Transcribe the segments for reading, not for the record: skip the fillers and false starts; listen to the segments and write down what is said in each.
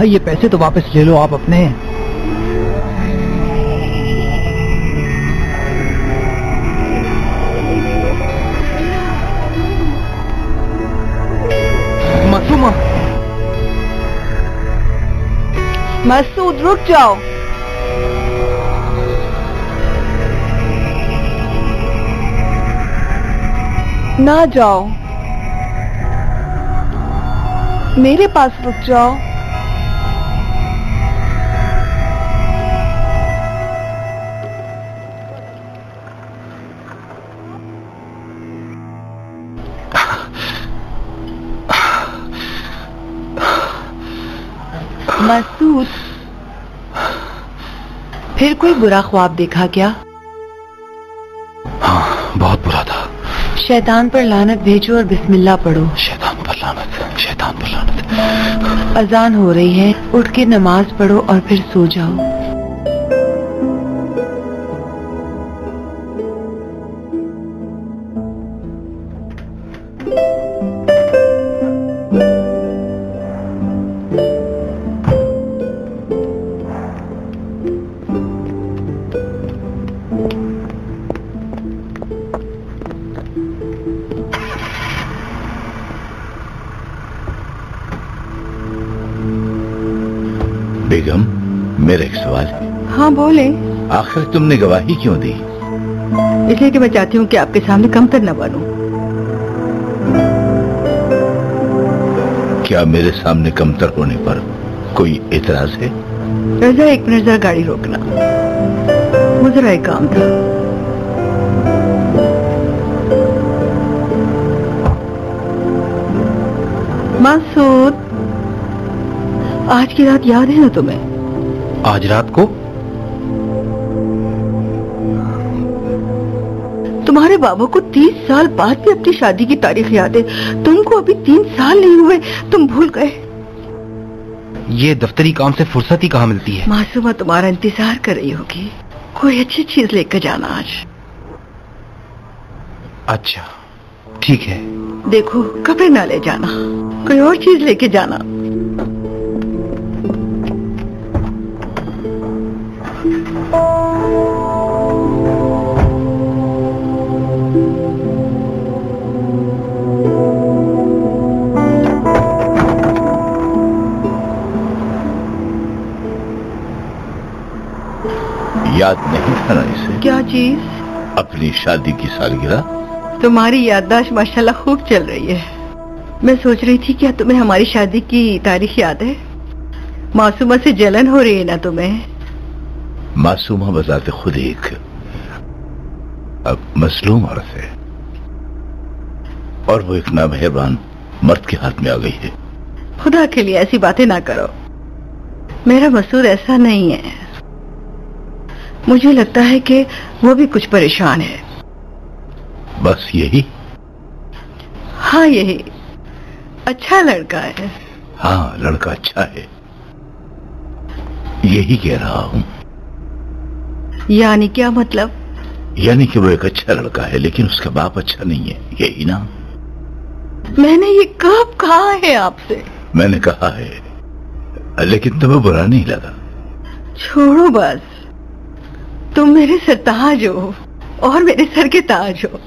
भाई ये पैसे तो वापस ले लो आप अपने। मासूमा, मसूद रुक जाओ। ना जाओ, मेरे पास रुक जाओ। मसूद, फिर कोई बुरा ख्वाब देखा क्या? हाँ, बहुत बुरा था। शैतान पर लानत भेजो और बिस्मिल्लाह पढ़ो। शैतान पर लानत, शैतान पर लानत। अजान हो रही है, उठ के नमाज पढ़ो और फिर सो जाओ। बेगम, मेरा एक सवाल है। हाँ बोले। आखिर तुमने गवाही क्यों दी? इसलिए कि मैं चाहती हूँ कि आपके सामने कमतर न बनूं। क्या मेरे सामने कमतर होने पर कोई एतराज है? रजा, एक मिनट जरा गाड़ी रोकना, मुझे जरा एक काम था। मसूद, आज की रात याद है ना तुम्हें? आज रात को? तुम्हारे बाबू को 30 साल बाद भी अपनी शादी की तारीख याद है। तुमको अभी 3 साल नहीं हुए, तुम भूल गए। ये दफ्तरी काम से फुर्सत ही कहाँ मिलती है। मासूमा तुम्हारा इंतजार कर रही होगी। कोई अच्छी चीज लेकर जाना आज। अच्छा ठीक है। देखो, कपड़े ना ले जाना, कोई और चीज लेके जाना। याद नहीं था ना इसे? क्या चीज? अपनी शादी की सालगिरह। तुम्हारी याददाश्त माशाल्लाह खूब चल रही है। मैं सोच रही थी, क्या तुम्हें हमारी शादी की तारीख याद है? मासूमा से जलन हो रही है ना तुम्हें? मासूमा बजाते खुद एक मसलूम औरत है और वो एक नामेहरबान मर्द के हाथ में आ गई है। खुदा के लिए ऐसी बातें ना करो। मेरा मसूद ऐसा नहीं है। मुझे लगता है कि वो भी कुछ परेशान है। बस यही? हाँ यही। अच्छा लड़का है। हाँ, लड़का अच्छा है, यही कह रहा हूँ। यानी क्या मतलब? यानी कि वो एक अच्छा लड़का है लेकिन उसका बाप अच्छा नहीं है, यही ना? मैंने ये कब कहा है आपसे? मैंने कहा है, लेकिन तुम्हें बुरा नहीं लगा? छोड़ो बस। तुम मेरे सरताज हो और मेरे सर के ताज हो।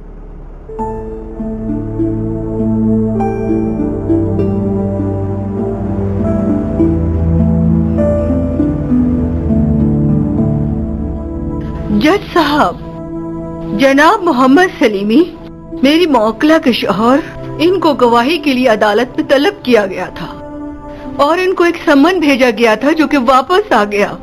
जज साहब, जनाब मोहम्मद सलीमी, मेरी मौकला के शौहर, इनको गवाही के लिए अदालत में तलब किया गया था और इनको एक सम्मन भेजा गया था जो कि वापस आ गया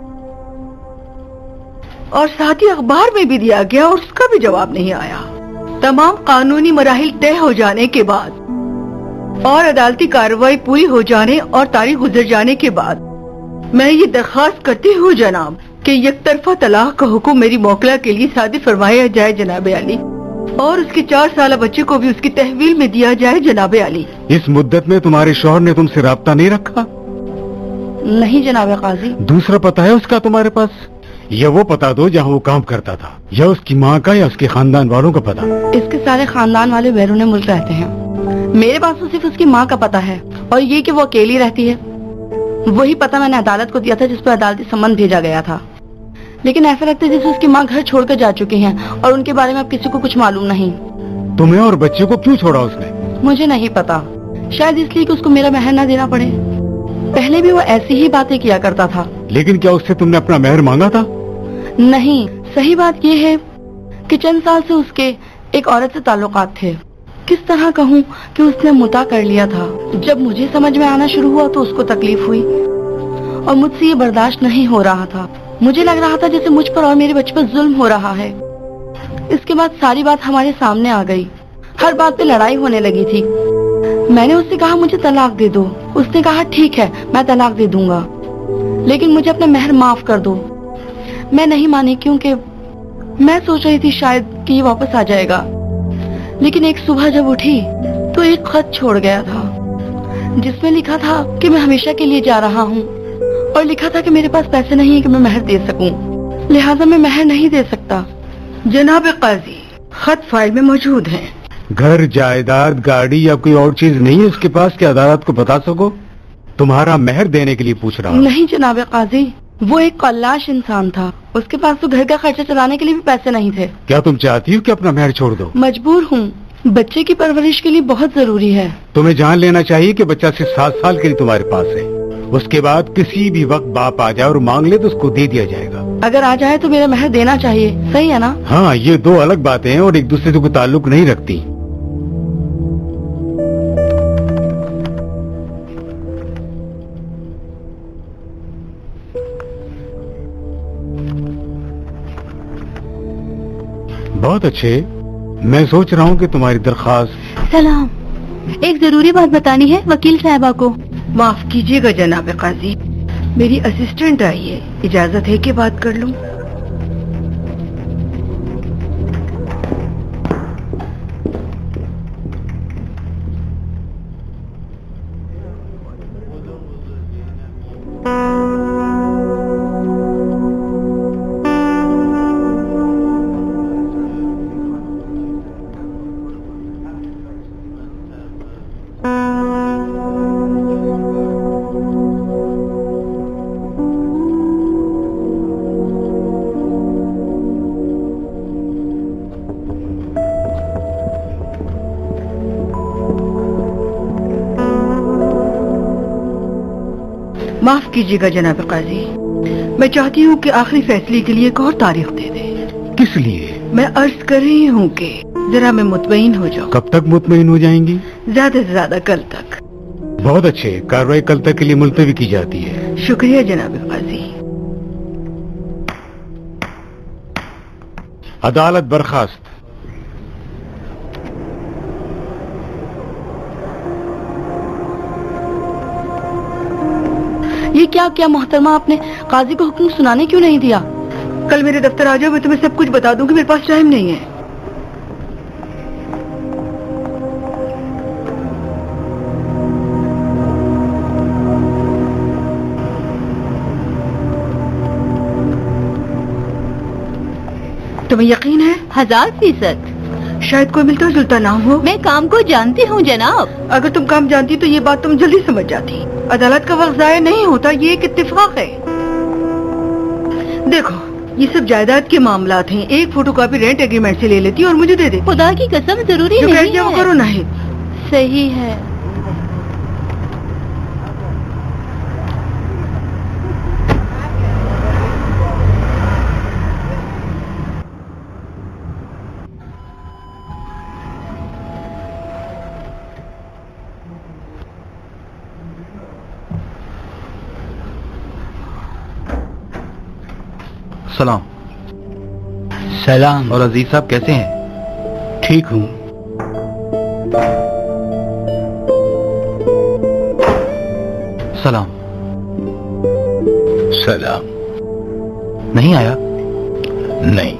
और साथ ही अखबार में भी दिया गया और उसका भी जवाब नहीं आया। तमाम कानूनी मराहिल तय हो जाने के बाद और अदालती कार्रवाई पूरी हो जाने और तारीख गुजर जाने के बाद मैं ये दरख्वास्त करती हूँ जनाब कि यकतरफा तलाक का हुक्म मेरी मौकला के लिए सादिर फरमाया जाए जनाब अली, और उसके 4 साल बच्चे को भी उसकी तहवील में दिया जाए जनाब अली। इस मुद्दत में तुम्हारे शौहर ने तुमसे राब्ता नहीं रखा? नहीं जनाब काजी। दूसरा पता है उसका तुम्हारे पास? या वो पता दो जहाँ वो काम करता था, या उसकी माँ का या उसके खानदान वालों का पता? इसके सारे खानदान वाले बैरून मुल्क रहते हैं। मेरे पास तो सिर्फ उसकी माँ का पता है और ये कि वो अकेली रहती है। वही पता मैंने अदालत को दिया था जिस पर अदालती सम्मन भेजा गया था। लेकिन ऐसा लगता है जैसे उसकी माँ घर छोड़कर जा चुकी हैं और उनके बारे में अब किसी को कुछ मालूम नहीं। तुम्हें और बच्चे को क्यों छोड़ा उसने? मुझे नहीं पता, शायद इसलिए कि उसको मेरा महर ना देना पड़े। पहले भी वो ऐसी ही बातें किया करता था। लेकिन क्या उससे तुमने अपना महर मांगा था? नहीं, सही बात ये है कि चंद साल से उसके एक औरत से ताल्लुकात थे। किस तरह कहूँ कि उसने मुता कर लिया था। जब मुझे समझ में आना शुरू हुआ तो उसको तकलीफ हुई और मुझसे ये बर्दाश्त नहीं हो रहा था। मुझे लग रहा था जैसे मुझ पर और मेरे बच्चे पर जुल्म हो रहा है। इसके बाद सारी बात हमारे सामने आ गई। हर बात पे लड़ाई होने लगी थी। मैंने उससे कहा मुझे तलाक दे दो। उसने कहा ठीक है मैं तलाक दे दूंगा, लेकिन मुझे अपना महर माफ कर दो। मैं नहीं मानी क्योंकि मैं सोच रही थी शायद कि ये वापस आ जाएगा। लेकिन एक सुबह जब उठी तो एक खत छोड़ गया था जिसमें लिखा था कि मैं हमेशा के लिए जा रहा हूँ और लिखा था कि मेरे पास पैसे नहीं है कि मैं महर दे सकूं, लिहाजा मैं महर नहीं दे सकता। जनाब काजी, खत फाइल में मौजूद है। घर, जायदाद, गाड़ी या कोई और चीज नहीं है उसके पास कि अदालत को बता सको? तुम्हारा महर देने के लिए पूछ रहा हूँ। नहीं जनाब काजी, वो एक कल्लाश इंसान था। उसके पास तो घर का खर्चा चलाने के लिए भी पैसे नहीं थे। क्या तुम चाहती हो कि अपना महर छोड़ दो? मजबूर हूँ, बच्चे की परवरिश के लिए बहुत जरूरी है। तुम्हें जान लेना चाहिए कि बच्चा सिर्फ 7 साल के लिए तुम्हारे पास है। उसके बाद किसी भी वक्त बाप आ जाए और मांग ले तो उसको दे दिया जाएगा। अगर आ जाए तो मेरा महर देना चाहिए, सही है ना? हाँ, ये 2 अलग बातें हैं और एक दूसरे से कोई ताल्लुक नहीं रखती। बहुत अच्छे। मैं सोच रहा हूँ कि तुम्हारी दरख्वास्त। सलाम, एक जरूरी बात बतानी है वकील साहबा को। माफ कीजिएगा जनाब काजी, मेरी असिस्टेंट आई है, इजाजत है कि बात कर लूं? माफ कीजिएगा जनाब काजी, मैं चाहती हूँ कि आखिरी फैसले के लिए एक और तारीख दे दें। किस लिए? मैं अर्ज कर रही हूँ कि जरा मैं मुतमईन हो जाऊँ। कब तक मुतमईन हो जाएंगी? ज्यादा से ज्यादा कल तक। बहुत अच्छे, कार्रवाई कल तक के लिए मुलतवी की जाती है। शुक्रिया जनाब काजी। अदालत बर्खास्त। ये क्या क्या मोहतरमा, आपने काजी को हुक्म सुनाने क्यों नहीं दिया? कल मेरे दफ्तर आ जाओ, मैं तुम्हें सब कुछ बता दूंगी। मेरे पास टाइम नहीं है। तुम्हें यकीन है? 1000%। शायद कोई मिलता जुलता नाम हो। मैं काम को जानती हूँ जनाब। अगर तुम काम जानती तो ये बात तुम जल्दी समझ जाती। अदालत का वक्त जाया नहीं होता, ये एक इत्तेफाक है। देखो, ये सब जायदाद के मामलात हैं। एक फोटोकॉपी रेंट एग्रीमेंट से ले लेती और मुझे दे देती। खुदा की कसम जरूरी जो नहीं है वो करो नहीं। सही है। सलाम। सलाम। और अजीज साहब कैसे हैं? ठीक हूँ। सलाम। सलाम। नहीं आया? नहीं।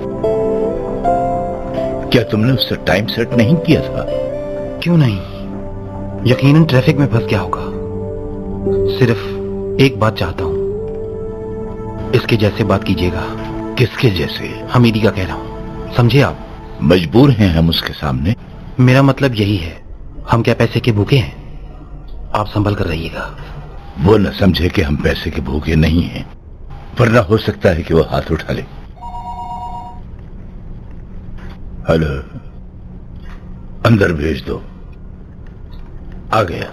क्या तुमने उससे टाइम सेट नहीं किया था? क्यों नहीं, यकीनन ट्रैफिक में फंस गया होगा। सिर्फ एक बात चाहता हूं, इसके जैसे बात कीजिएगा। किसके जैसे? हमीदी का कह रहा हूं, समझे आप? मजबूर हैं हम उसके सामने। मेरा मतलब यही है, हम क्या पैसे के भूखे हैं? आप संभल कर रहिएगा। वो न समझे कि हम पैसे के भूखे नहीं हैं, वरना हो सकता है कि वो हाथ उठा ले। हेलो, अंदर भेज दो। आ गया।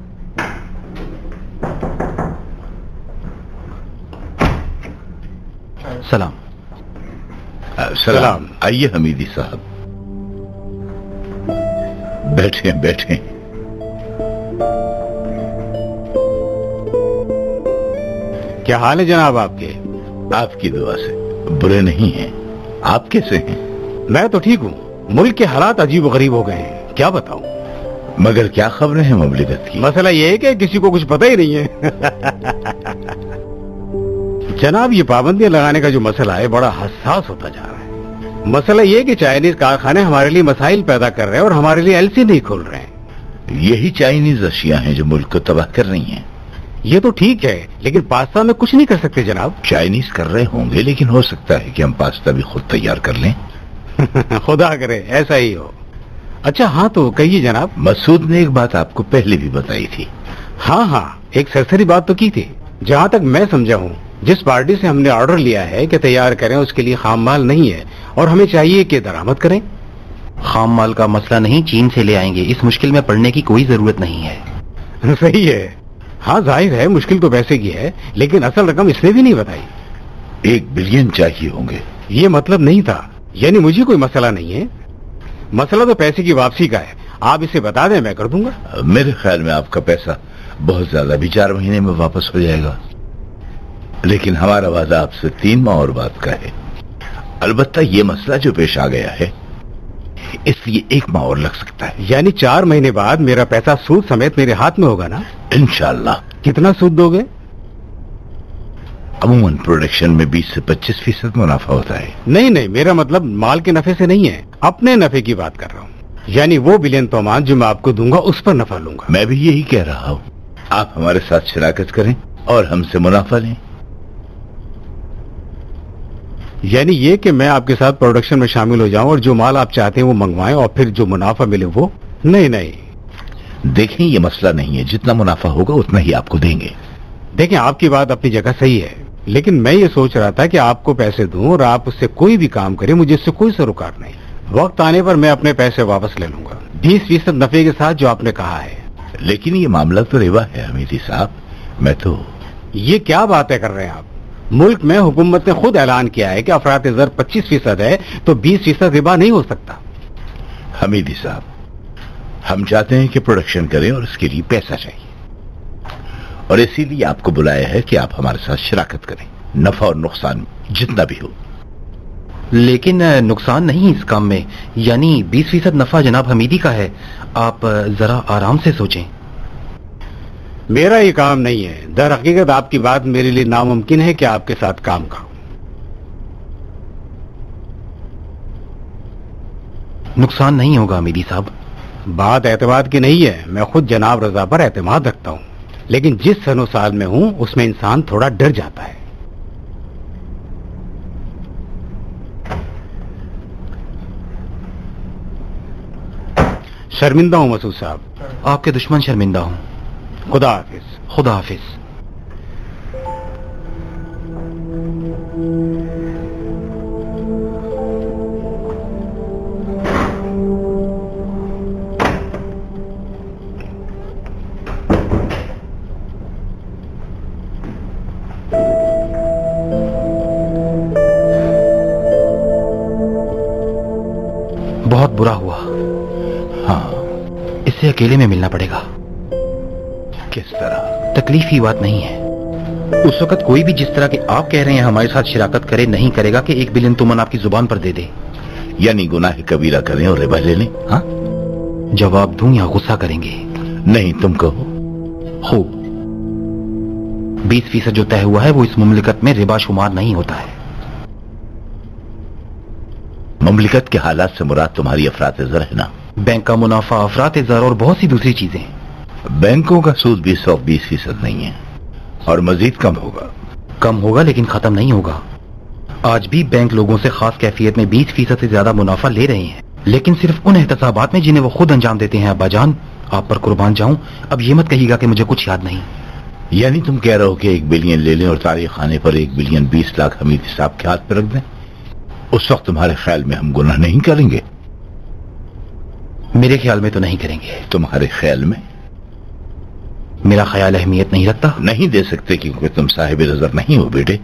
सलाम। सलाम। आइए हमीदी साहब, बैठे बैठे। क्या हाल है जनाब आपके? आपकी दुआ से बुरे नहीं हैं। आप कैसे हैं? मैं तो ठीक हूँ। मुल्क के हालात अजीब गरीब हो गए हैं, क्या बताऊं। मगर क्या खबरें हैं मुमलिकत की? मसला ये है कि किसी को कुछ पता ही नहीं है। जनाब, ये पाबंदियां लगाने का जो मसला है बड़ा हसास होता जा रहा है। मसला ये कि चाइनीज कारखाने हमारे लिए मसाइल पैदा कर रहे हैं और हमारे लिए एलसी नहीं खोल रहे हैं। यही चाइनीज अशिया हैं जो मुल्क को तबाह कर रही हैं। ये तो ठीक है, लेकिन पास्ता में कुछ नहीं कर सकते जनाब। चाइनीज कर रहे होंगे, लेकिन हो सकता है कि हम पास्ता भी खुद तैयार कर लें। खुदा करे ऐसा ही हो। अच्छा हाँ, तो कहिए जनाब। मसूद ने एक बात आपको पहले भी बताई थी। हाँ, एक सरसरी बात तो की थी। जहाँ तक मैं समझा हूँ, जिस पार्टी से हमने ऑर्डर लिया है कि तैयार करें, उसके लिए खाम माल नहीं है और हमें चाहिए कि दरामद करें। खाम माल का मसला नहीं, चीन से ले आएंगे। इस मुश्किल में पड़ने की कोई जरूरत नहीं है। सही है। हाँ, जाहिर है मुश्किल तो पैसे की है, लेकिन असल रकम इसने भी नहीं बताई। 1 बिलियन चाहिए होंगे। ये मतलब नहीं था, यानी मुझे कोई मसला नहीं है। मसला तो पैसे की वापसी का है। आप इसे बता दें, मैं कर दूंगा। मेरे ख्याल में आपका पैसा बहुत ज्यादा भी 4 महीने में वापस हो जाएगा, लेकिन हमारा वादा आपसे 3 माह और बाद का है। अलबत्ता ये मसला जो पेश आ गया है, इसलिए 1 माह और लग सकता है। यानी 4 महीने बाद मेरा पैसा सूद समेत मेरे हाथ में होगा ना? इंशाल्लाह। कितना सूद दोगे? अमूमन प्रोडक्शन में 20 से 25% मुनाफा होता है। नहीं, मेरा मतलब माल के नफे से नहीं है, अपने नफे की बात कर रहा हूँ। यानी वो बिलियन तोमान जो मैं आपको दूंगा उस पर नफा लूंगा। मैं भी यही कह रहा हूँ, आप हमारे साथ शराकत करें और हमसे मुनाफा लें। यानी ये कि मैं आपके साथ प्रोडक्शन में शामिल हो जाऊं और जो माल आप चाहते हैं वो मंगवाएं और फिर जो मुनाफा मिले वो? नहीं, देखें, ये मसला नहीं है। जितना मुनाफा होगा उतना ही आपको देंगे। देखें, आपकी बात अपनी जगह सही है, लेकिन मैं ये सोच रहा था कि आपको पैसे दूं और आप उससे कोई भी काम करें, मुझे इससे कोई सरोकार नहीं। वक्त आने पर मैं अपने पैसे वापस ले लूंगा 20% नफे के साथ जो आपने कहा है। लेकिन ये मामला तो रिबा है हमीदी साहब। मैं तो ये क्या बातें कर रहे हैं आप? मुल्क में हुकूमत ने खुद ऐलान किया है कि अफरात ज़र 25% है, तो 20% रिबा नहीं हो सकता। हमीदी साहब, हम चाहते हैं कि प्रोडक्शन करें और इसके लिए पैसा चाहिए, और इसीलिए आपको बुलाया है कि आप हमारे साथ शराकत करें, नफा और नुकसान जितना भी हो। लेकिन नुकसान नहीं इस काम में। यानी 20% नफा जनाब हमीदी का है। आप जरा आराम से सोचें। मेरा ये काम नहीं है। दर हकीकत आपकी बात मेरे लिए नामुमकिन है कि आपके साथ काम करूं। नुकसान नहीं होगा हमीदी साहब। बात एतमाद की नहीं है। मैं खुद जनाब रजा पर एतमाद रखता हूं, लेकिन जिस सनो साल में हूं उसमें इंसान थोड़ा डर जाता है। शर्मिंदा हूं मसूद साहब। आपके दुश्मन शर्मिंदा हूं। खुदा हाफिज। खुदा हाफिज। बहुत बुरा हुआ। हाँ, इससे अकेले में मिलना पड़ेगा। किस तरह? तकलीफ ही बात नहीं है। उस वक्त कोई भी जिस तरह के आप कह रहे हैं हमारे साथ शिराकत करे नहीं करेगा कि 1 बिलियन तुमन आपकी जुबान पर दे दे। यानी गुनाह कबीरा करें और रिबा ले लें? हाँ, जवाब दूं या गुस्सा करेंगे? नहीं, तुम कहो। खूब। 20% जो तय हुआ है वो इस मुमलिकत में रिबा शुमार नहीं होता है। मुमलिकत के हालात से मुराद तुम्हारी अफरात-ए-ज़र है ना? बैंक का मुनाफा, अफरात-ए-ज़र और बहुत सी दूसरी चीजें। बैंकों का सूद 20% नहीं है और मजीद कम होगा। कम होगा लेकिन खत्म नहीं होगा। आज भी बैंक लोगों से खास कैफियत में 20% से ज्यादा मुनाफा ले रहे हैं, लेकिन सिर्फ उन एहतसाबात में जिन्हें वो खुद अंजाम देते हैं। अब्बाजान, आप पर कुर्बान जाऊं, अब ये मत कहिएगा कि मुझे कुछ याद नहीं। यानी तुम कह रहे हो कि 1 बिलियन ले लें और तारीख खाने पर 1 बिलियन 20 लाख हमीद साहब के हाथ पर रख दें? उस वक्त तुम्हारे ख्याल में हम गुनाह नहीं करेंगे? मेरे ख्याल में तो नहीं करेंगे। तुम्हारे ख्याल में? मेरा ख्याल अहमियत नहीं रखता। नहीं दे सकते क्योंकि तुम साहिब नजर नहीं हो बेटे।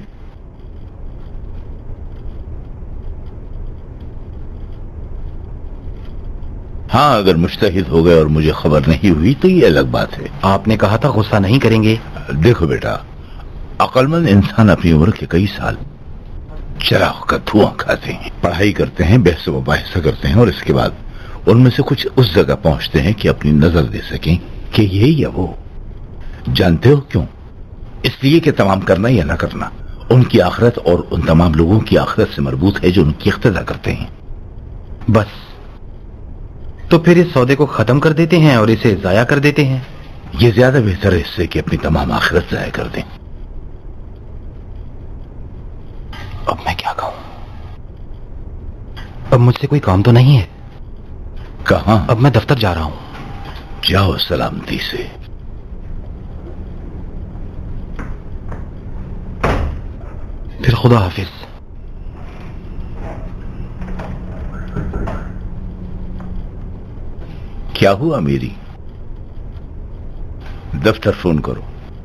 हाँ, अगर मुश्तहिद हो गए और मुझे खबर नहीं हुई तो ये अलग बात है। आपने कहा था गुस्सा नहीं करेंगे। देखो बेटा, अक्लमंद इंसान अपनी उम्र के कई साल चिराग का धुआं खाते हैं, पढ़ाई करते हैं, बहस मुबाहिसा करते हैं और इसके बाद उनमें से कुछ उस जगह पहुंचते हैं कि अपनी नजर दे सकें कि ये या वो। जानते हो क्यों? इसलिए कि तमाम करना या ना करना उनकी आखिरत और उन तमाम लोगों की आखिरत से मरबूत है जो उनकी इख्तिदा करते हैं। बस, तो फिर इस सौदे को खत्म कर देते हैं और इसे जाया कर देते हैं। ये ज्यादा बेहतर है इससे कि अपनी तमाम आखिरत जाया कर दें। अब मैं क्या कहूं? अब मुझसे कोई काम तो नहीं है। कहां? अब मैं दफ्तर जा रहा हूं। जाओ सलामती से। फिर खुदा हाफिज। क्या हुआ मेरी? दफ्तर फोन करो।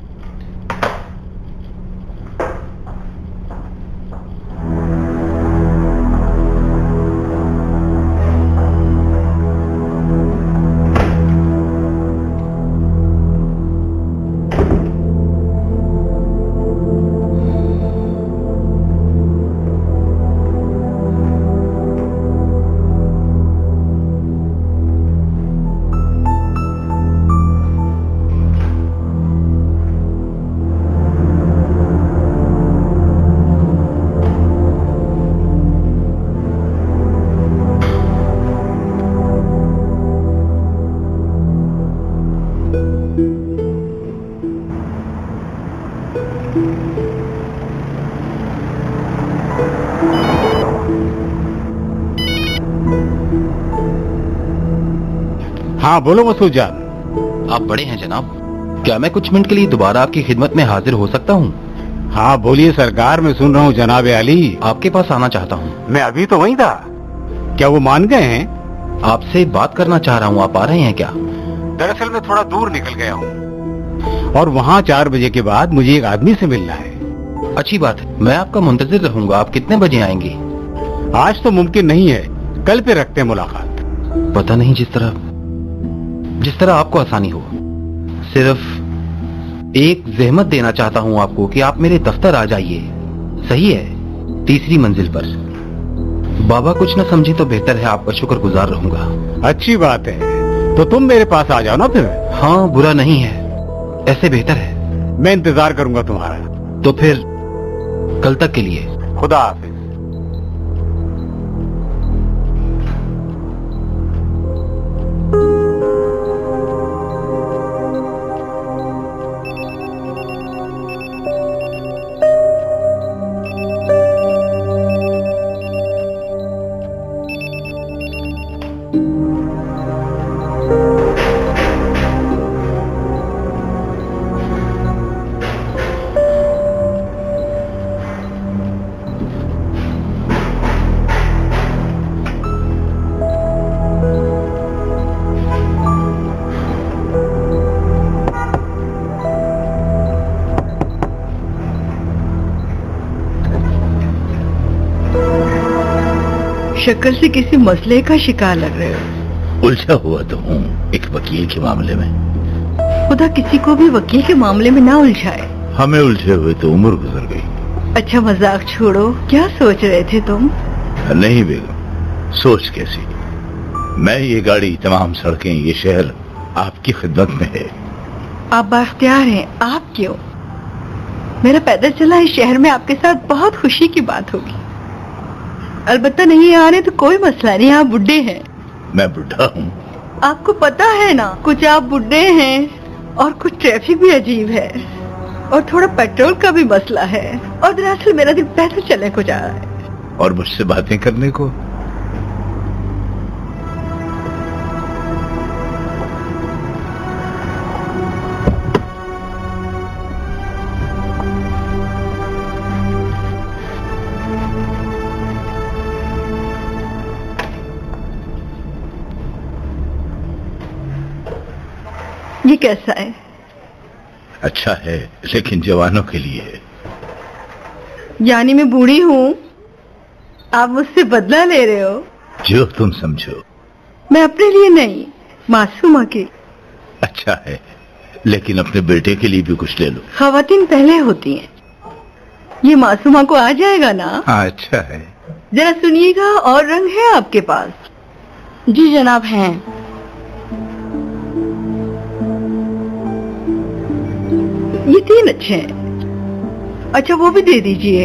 हाँ बोलो मसूद जान। आप बड़े हैं जनाब, क्या मैं कुछ मिनट के लिए दोबारा आपकी खिदमत में हाजिर हो सकता हूँ? हाँ बोलिए सरकार, मैं सुन रहा हूँ जनाब अली। आपके पास आना चाहता हूँ। मैं अभी तो वहीं था। क्या वो मान गए हैं? आपसे बात करना चाह रहा हूँ, आप आ रहे हैं क्या? दरअसल मैं थोड़ा दूर निकल गया हूँ और वहाँ 4 बजे के बाद मुझे एक आदमी से मिलना है। अच्छी बात है, मैं आपका मुंतजिर रहूंगा। आप कितने बजे आएंगे? आज तो मुमकिन नहीं है, कल पे रखते हैं मुलाकात। पता नहीं, जिस तरह आपको आसानी हो। सिर्फ एक जहमत देना चाहता हूँ आपको कि आप मेरे दफ्तर आ जाइए। सही है? 3री मंजिल पर। बाबा कुछ न समझे तो बेहतर है, आपका शुक्रगुजार रहूंगा। अच्छी बात है, तो तुम मेरे पास आ जाओ ना फिर। हाँ, बुरा नहीं है, ऐसे बेहतर है। मैं इंतजार करूंगा तुम्हारा। तो फिर कल तक के लिए खुदा हाफिज। शक्ल से किसी मसले का शिकार लग रहे हो। उलझा हुआ तो हूँ एक वकील के मामले में। खुदा किसी को भी वकील के मामले में ना उलझाए। हमें उलझे हुए तो उम्र गुजर गई। अच्छा मजाक छोड़ो, क्या सोच रहे थे तुम? नहीं बेगम, सोच कैसी। मैं, ये गाड़ी, तमाम सड़कें, ये शहर आपकी खिदमत में है। आप बाख्तियार हैं, आप क्यों? मेरा पैदल चला इस शहर में आपके साथ बहुत खुशी की बात होगी। अलबत्ता नहीं आ रहे तो कोई मसला नहीं, आप बुड्ढे हैं। मैं बुढ़ा हूँ? आपको पता है ना, कुछ आप बुड्ढे हैं और कुछ ट्रैफिक भी अजीब है और थोड़ा पेट्रोल का भी मसला है और दरअसल मेरा दिल पैदल चलने को जा रहा है। और मुझसे बातें करने को? ये कैसा है? अच्छा है, लेकिन जवानों के लिए है। यानी मैं बूढ़ी हूँ, आप मुझसे बदला ले रहे हो? जो तुम समझो। मैं अपने लिए नहीं, मासूमा के। अच्छा है, लेकिन अपने बेटे के लिए भी कुछ ले लो। खवातीन पहले होती हैं, ये मासूमा को आ जाएगा ना? हाँ, अच्छा है। जरा सुनिएगा, और रंग है आपके पास? जी जनाब हैं। ये 3 अच्छे हैं। अच्छा वो भी दे दीजिए।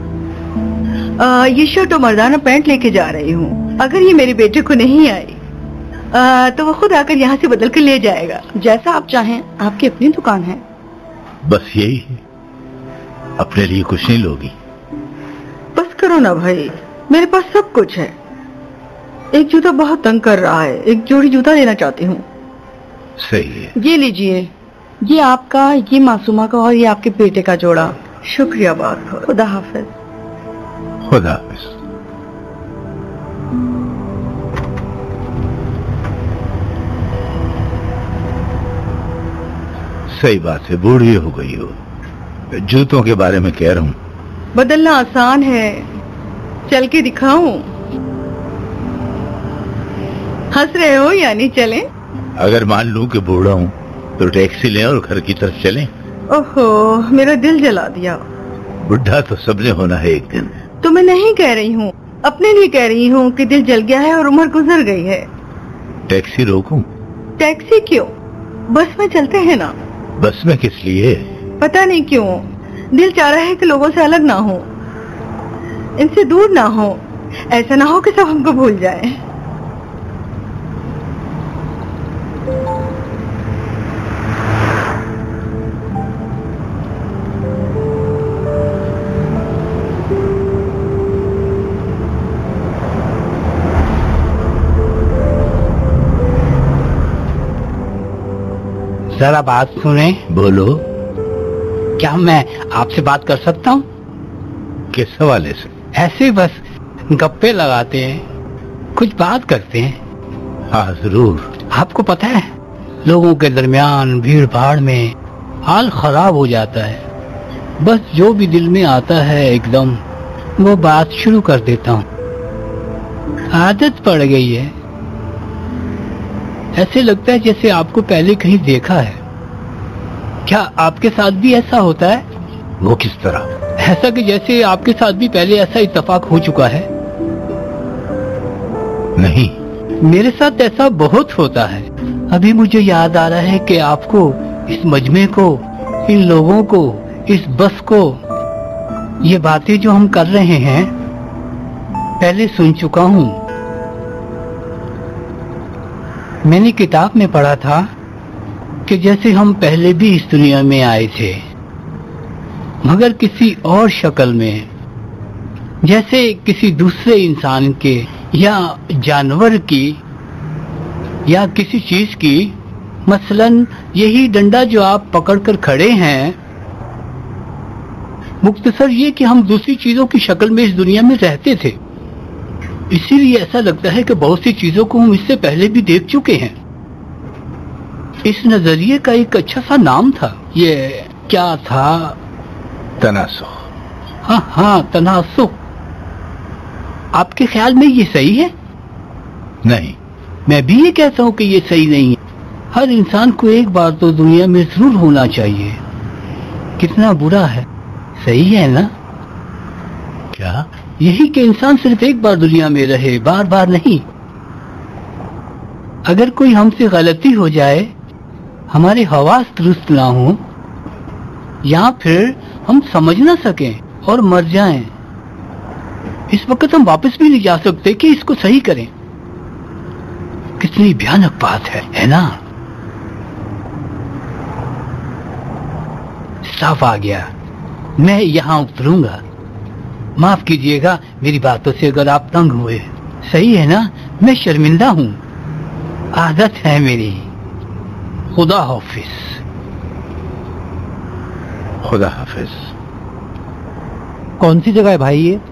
ये शर्ट और मर्दाना पैंट लेके जा रही हूँ। अगर ये मेरे बेटे को नहीं आई तो वो खुद आकर यहाँ से बदल कर ले जाएगा। जैसा आप चाहें, आपकी अपनी दुकान है। बस यही है, अपने लिए कुछ नहीं लोगी? बस करो ना भाई, मेरे पास सब कुछ है। एक जूता बहुत तंग कर रहा है, एक जोड़ी जूता लेना चाहती हूँ। सही है। ये लीजिए, ये आपका, ये मासूमा का और ये आपके बेटे का जोड़ा। शुक्रिया बहुत। खुदा हाफिज। खुदा हाफिज। सही बात है, बूढ़ी हो गई हो। जूतों के बारे में कह रहा हूँ। बदलना आसान है, चल के दिखाऊं? हंस रहे हो यानी चलें? अगर मान लूं कि बूढ़ा हूँ तो टैक्सी लें और घर की तरफ चलें। ओहो, मेरा दिल जला दिया। बुढ़ा तो सबने होना है एक दिन। तो मैं नहीं कह रही हूँ, अपने लिए कह रही हूँ कि दिल जल गया है और उम्र गुजर गई है। टैक्सी रोकूं? टैक्सी क्यों, बस में चलते हैं ना। बस में किस लिए? पता नहीं क्यों, दिल चाह रहा है कि लोगों से अलग ना हो, इनसे दूर ना हो। ऐसा ना हो कि सब हमको भूल जाए। जरा बात सुने। बोलो। क्या मैं आपसे बात कर सकता हूँ? किस हवाले से? ऐसे बस गप्पे लगाते हैं, कुछ बात करते हैं। हाँ जरूर। आपको पता है, लोगों के दरमियान भीड़ भाड़ में हाल खराब हो जाता है। बस जो भी दिल में आता है एकदम वो बात शुरू कर देता हूँ। आदत पड़ गई है। ऐसे लगता है जैसे आपको पहले कहीं देखा है। क्या आपके साथ भी ऐसा होता है? वो किस तरह? ऐसा कि जैसे आपके साथ भी पहले ऐसा इत्तेफाक हो चुका है। नहीं। मेरे साथ ऐसा बहुत होता है। अभी मुझे याद आ रहा है कि आपको, इस मजमे को, इन लोगों को, इस बस को, ये बातें जो हम कर रहे हैं पहले सुन चुका हूँ। मैंने किताब में पढ़ा था कि जैसे हम पहले भी इस दुनिया में आए थे, मगर किसी और शक्ल में, जैसे किसी दूसरे इंसान के या जानवर की या किसी चीज की। मसलन यही डंडा जो आप पकड़कर खड़े हैं, मुख्तसर ये कि हम दूसरी चीजों की शक्ल में इस दुनिया में रहते थे। इसीलिए ऐसा लगता है कि बहुत सी चीजों को हम इससे पहले भी देख चुके हैं। इस नजरिए का एक अच्छा सा नाम था, ये क्या था? तनासुख। हाँ, तनासुख। आपके ख्याल में ये सही है? नहीं। मैं भी ये कहता हूँ कि ये सही नहीं है। हर इंसान को एक बार तो दुनिया में जरूर होना चाहिए। कितना बुरा है, सही है ना? क्या? यही कि इंसान सिर्फ एक बार दुनिया में रहे, बार बार नहीं। अगर कोई हमसे गलती हो जाए, हमारे हवास दुरुस्त ना हो, या फिर हम समझ ना सकें और मर जाएं, इस वक्त हम वापस भी नहीं जा सकते कि इसको सही करें। कितनी भयानक बात है ना? साफ आ गया, मैं यहाँ उतरूंगा। माफ कीजिएगा मेरी बातों से अगर आप तंग हुए। सही है ना? मैं शर्मिंदा हूँ, आदत है मेरी। खुदा हाफिज। खुदा हाफिज। कौन सी जगह है भाई ये?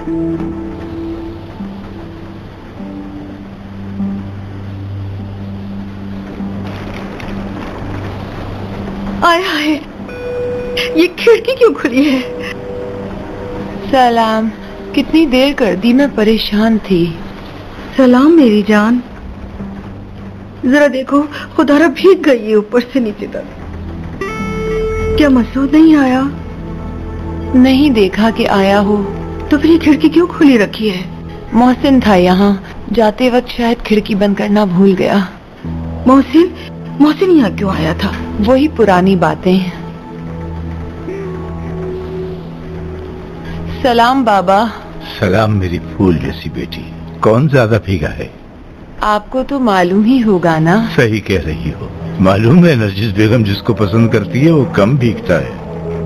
आय हाय, ये खिड़की क्यों खुली है? सलाम। कितनी देर कर दी, मैं परेशान थी। सलाम मेरी जान। जरा देखो, खुदारा भीग गई है ऊपर से नीचे तक। क्या मसूद नहीं आया? नहीं देखा कि आया हो। तो फिर ये खिड़की क्यों खुली रखी है? मोहसिन था यहाँ, जाते वक्त शायद खिड़की बंद करना भूल गया। मोहसिन? मोहसिन यहाँ क्यों आया था? वही पुरानी बातें। सलाम बाबा। सलाम मेरी फूल जैसी बेटी। कौन ज्यादा भीगा है? आपको तो मालूम ही होगा ना। सही कह रही हो। मालूम है, नरजिस बेगम जिसको पसंद करती है वो कम भीगता है।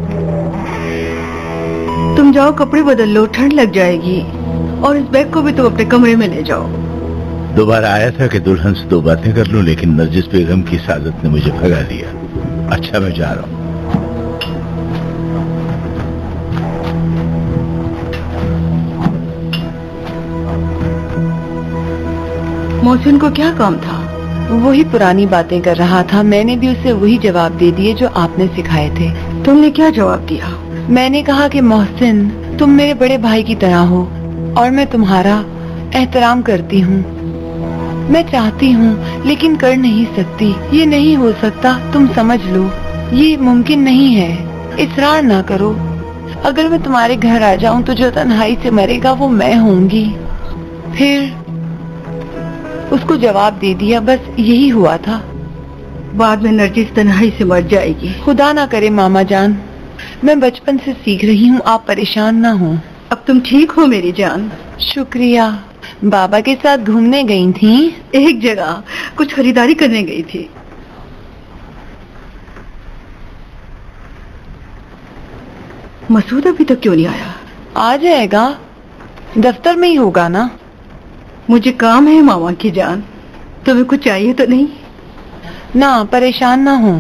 तुम जाओ, कपड़े बदल लो, ठंड लग जाएगी। और इस बैग को भी तुम अपने कमरे में ले जाओ। दोबारा आया था कि दुल्हन से दो बातें कर लूं, लेकिन नरजिस बेगम की सादत ने मुझे भगा दिया। अच्छा, मैं जा रहा हूँ। मोहसिन को क्या काम था? वही पुरानी बातें कर रहा था। मैंने भी उसे वही जवाब दे दिए जो आपने सिखाए थे। तुमने क्या जवाब दिया? मैंने कहा कि मोहसिन, तुम मेरे बड़े भाई की तरह हो और मैं तुम्हारा एहतराम करती हूँ। मैं चाहती हूँ लेकिन कर नहीं सकती। ये नहीं हो सकता, तुम समझ लो। ये मुमकिन नहीं है। इसरार ना करो। अगर मैं तुम्हारे घर आ जाऊँ तो जो तन्हाई से मरेगा वो मैं होंगी। फिर उसको जवाब दे दिया, बस यही हुआ था। बाद में नरजिस तन्हाई से मर जाएगी। खुदा ना करे मामा जान, मैं बचपन से सीख रही हूँ, आप परेशान ना हो। अब तुम ठीक हो मेरी जान? शुक्रिया। बाबा के साथ घूमने गई थी? एक जगह कुछ खरीदारी करने गई थी। मसूद अभी तक क्यों नहीं आया? आ जाएगा, दफ्तर में ही होगा ना। मुझे काम है मामा की जान। तुम्हें कुछ चाहिए तो नहीं? ना, परेशान ना हो।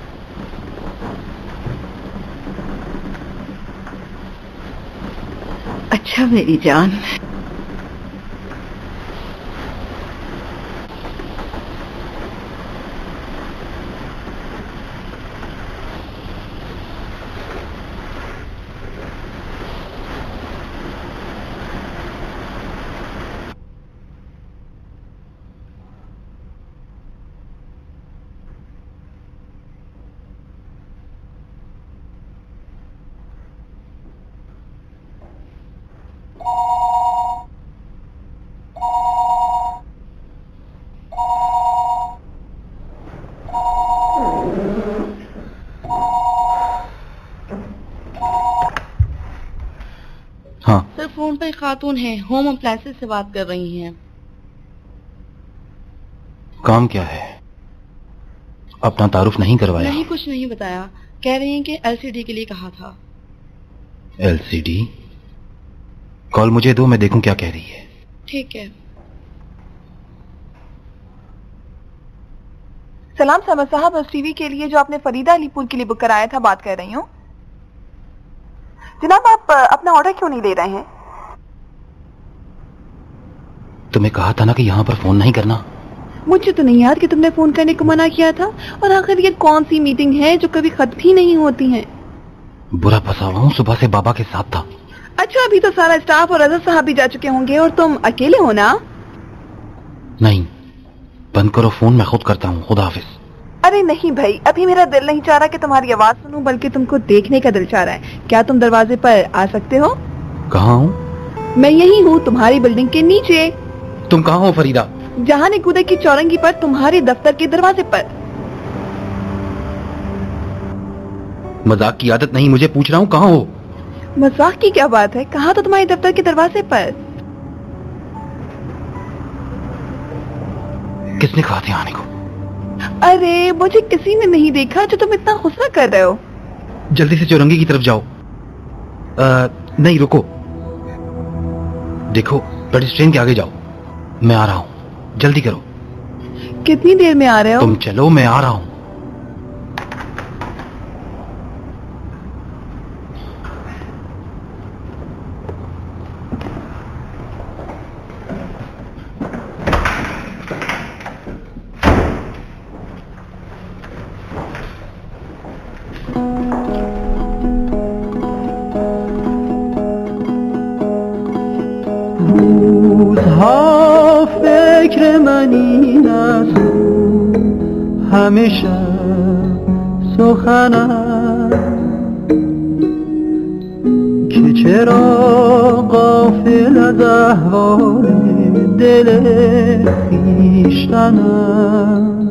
अच्छा मेरी जान। हाँ सर, फोन पर खातून है, होम अप्लायंसेस से बात कर रही हैं। काम क्या है? अपना तारुफ नहीं करवाया? नहीं, कुछ नहीं बताया। कह रही हैं कि एलसीडी के लिए कहा था। एलसीडी? कॉल मुझे दो, मैं देखूं क्या कह रही है। ठीक है। सलाम समर साहब, उस टीवी के लिए जो आपने फरीदा अलीपुर के लिए बुक कराया था, बात कर रही हूँ। जनाब, आप अपना ऑर्डर क्यों नहीं ले रहे हैं? तुम्हें कहा था ना कि यहाँ पर फोन नहीं करना। मुझे तो नहीं याद कि तुमने फोन करने को मना किया था। और आखिर ये कौन सी मीटिंग है जो कभी खत्म ही नहीं होती है? बुरा फंसा हुआ हूँ, सुबह से बाबा के साथ था। अच्छा, अभी तो सारा स्टाफ और अजहर साहब भी जा चुके होंगे और तुम अकेले हो ना? नहीं, बंद करो फोन, मैं खुद करता हूँ। खुदा हाफिज। अरे नहीं भाई, अभी मेरा दिल नहीं चाह रहा कि तुम्हारी आवाज सुनूं, बल्कि तुमको देखने का दिल चाह रहा है। क्या तुम दरवाजे पर आ सकते हो? कहाँ हूँ? मैं यही हूँ, तुम्हारी बिल्डिंग के नीचे। तुम कहाँ हो फरीदा? जहाँ कूदे की चौरंगी पर, तुम्हारे दफ्तर के दरवाजे पर। मजाक की आदत नहीं, मुझे पूछ रहा हूँ कहाँ हो? मजाक की क्या बात है? कहा तो तुम्हारे दफ्तर के दरवाजे पर। किसने कहा था आने को? अरे मुझे किसी ने नहीं देखा जो तुम इतना गुस्सा कर रहे हो। जल्दी से चौरंगी की तरफ जाओ। नहीं रुको, देखो पेडिस्ट्रियन के आगे जाओ। मैं आ रहा हूँ, जल्दी करो। कितनी देर में आ रहे हो? तुम चलो, मैं आ रहा हूँ। تنها فکر من این است همیشه سخنم که چرا غافل از احوال دل خویشتنم.